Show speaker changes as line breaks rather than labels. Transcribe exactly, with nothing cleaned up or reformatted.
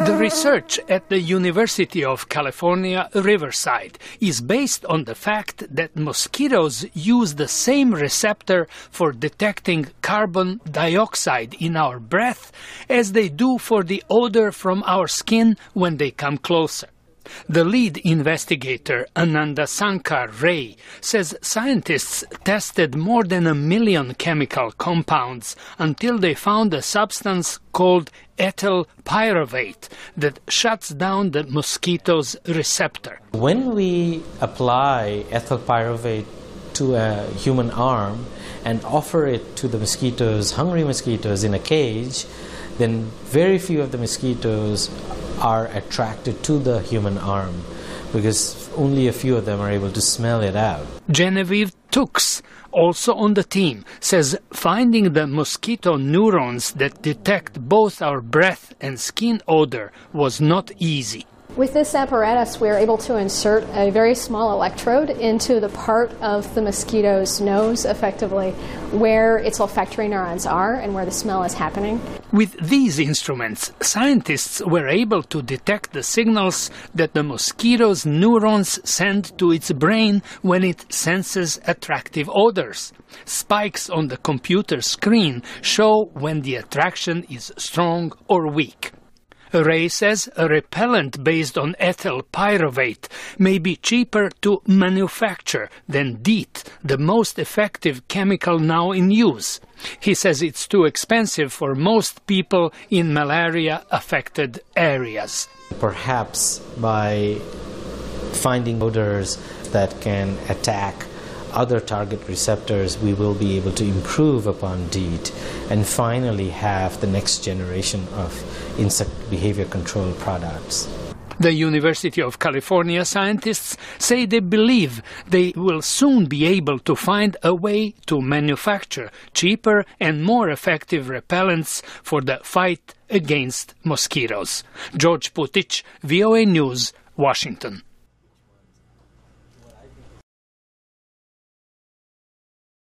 The research at the University of California, Riverside is based on the fact that mosquitoes use the same receptor for detecting carbon dioxide in our breath as they do for the odor from our skin when they come closer. The lead investigator, Ananda Sankar Ray, says scientists tested more than a million chemical compounds until they found a substance called ethyl pyrovate that shuts down the mosquito's receptor.
When we apply ethyl pyrovate to a human arm and offer it to the mosquitoes, hungry mosquitoes in a cage, then very few of the mosquitoes are attracted to the human arm because only a few of them are able to smell it out.
Genevieve Tux, also on the team, says finding the mosquito neurons that detect both our breath and skin odor was not easy.
With this apparatus, we are able to insert a very small electrode into the part of the mosquito's nose, effectively, where its olfactory neurons are and where the smell is happening.
With these instruments, scientists were able to detect the signals that the mosquito's neurons send to its brain when it senses attractive odors. Spikes on the computer screen show when the attraction is strong or weak. Ray says a repellent based on ethyl pyrovate may be cheaper to manufacture than DEET, the most effective chemical now in use. He says it's too expensive for most people in malaria-affected areas.
Perhaps by finding odors that can attack other target receptors, we will be able to improve upon DEET and finally have the next generation of insect behavior control products.
The University of California scientists say they believe they will soon be able to find a way to manufacture cheaper and more effective repellents for the fight against mosquitoes. George Putic, V O A News, Washington.